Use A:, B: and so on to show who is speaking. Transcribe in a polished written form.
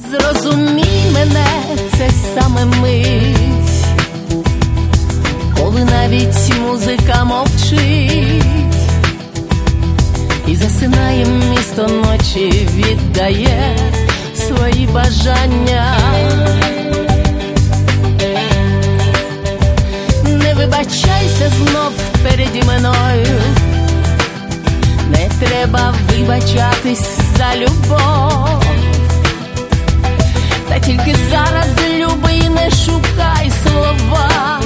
A: Зрозумій мене, це саме мить, коли навіть музика мовчить, і засинає місто ночі, віддає свої бажання. Не вибачайся знов переді мною, не треба вибачатись за любов. Та тільки зараз, любий, не шукай слова,